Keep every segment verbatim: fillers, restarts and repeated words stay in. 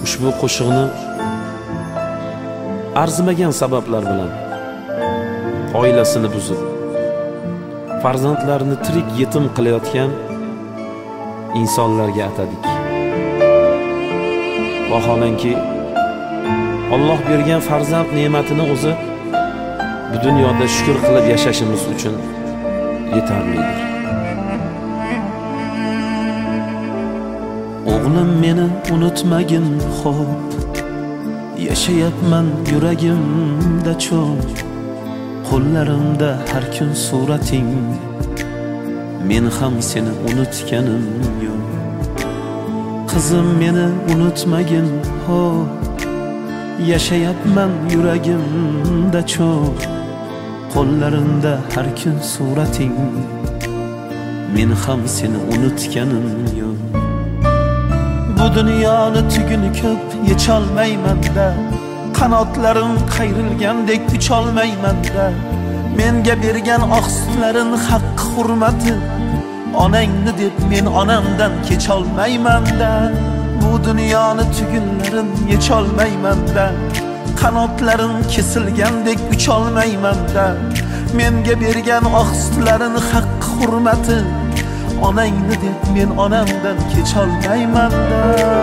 ushbu qo'shiqni arzimagan sabablar bilan oilasini buzib, farzandlarini tirik yetim qilayotgan insonlarga atadik. Vaholanki Alloh bergan farzand ne'matini o'zi bu dunyoda shukr qilib yashashimiz uchun yetarlidir. O'g'lim meni unutmagin, xo'p, yashayapman yuragimda cho'p, qo'llarimda har kun surating, men ham seni unutganim yo'q. Qizim meni unutmagin, xo'p, yashayapman yuragimda cho'p, qo'llarimda har kun surating, men ham seni unutganim yo'q. Bu dunyoni tuguni ko'p yecholmayman-da, qanotlarim qayrilgandek ucholmayman-da, menga bergan oq sutlarin haqqi hurmati, onangni deb men onamdan kecholmayman-da. Bu dunyoni tugunlarin yecholmayman-da, qanotlarim kesilgandek ucholmayman-da, menga bergan oq sutlarin haqqi hurmati, onangni deb men onamdan kecholmayman-da.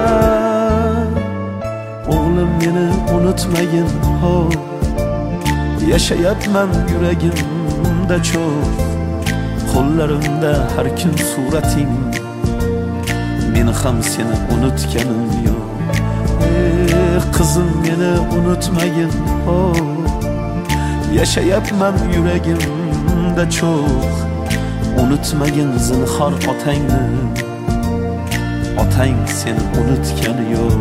O'g'lim meni unutmagin, xo'p, yashayapman yuragimda cho'p, qo'llarimda har kun surating, men ham seni unutganim yo'q. Ey qizim meni unutmagin, xo'p, yashayapman yuragimda cho'p, unutmagin zinhor otangni, otang seni unutgani yo'q.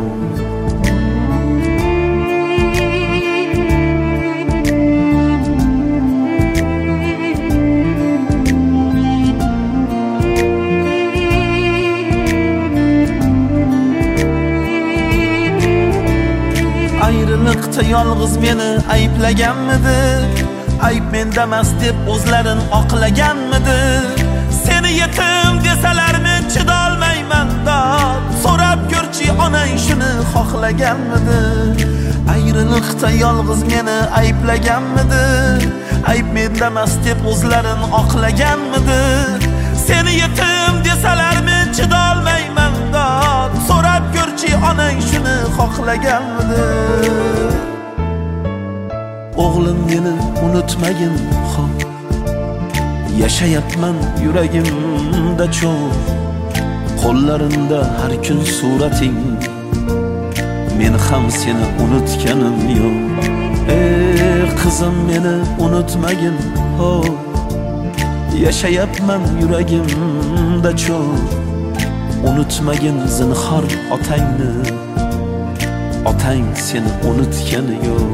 Ayriliqda yolg'iz meni ayblaganmidi? Ayb mendamas deb o'zlarin oqlaganmidi? Seni yetim desalar men chidolmayman-da, so'rab ko'rchi onang shuni xohlaganmidi? Ayriliqda yolg'iz meni ayblaganmidi? Ayb mendamas deb o'zlarin oqlaganmidi? Seni yetim desalar men chidolmayman-da, so'rab ko'rchi onang shuni xohlaganmidi? O'g'lim meni unutmagin, xo'p, yashayapman yuragimda cho'p, qo'llarimda har kun surating, men ham seni unutganim yo'q. Ey qizim meni unutmagin, xo'p, yashayapman yuragimda cho'p, unutmagin zinhor otangni, otang seni unutgani yo'q.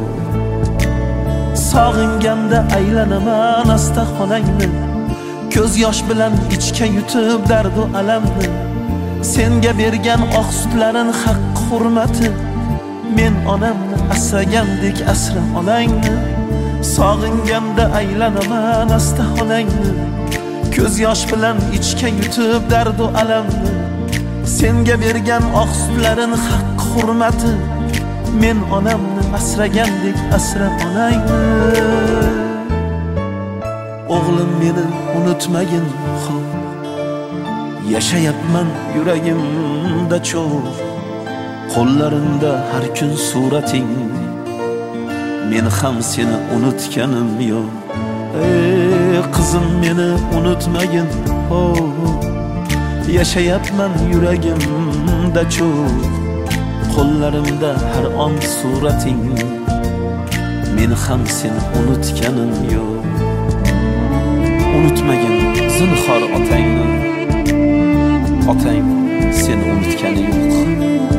Sog'inganda aylanaman asta xonangni, ko'z yosh bilan ichga yutib dard va alamni, senga bergan oq sutlarin haqqi hurmati, men onamni asragandek asra onangni. Sog'inganda aylanaman asta xonangni, ko'z yosh bilan ichga yutib dard va alamni, senga bergan oq sutlarin haqqi hurmati, men onamni asragandek asra onangni. O'g'lim meni unutmagin, xo'p, yashayapman yuragimda cho'p, qo'llarimda har kun surating, men ham seni unutganim yo'q. Ey qizim meni unutmagin, xo'p, yashayapman yuragimda cho'p, qo'llarimda har on surating, men ham seni unutganim yo'q. Unutmagin zinhor otangni, otang seni unutgani yo'q.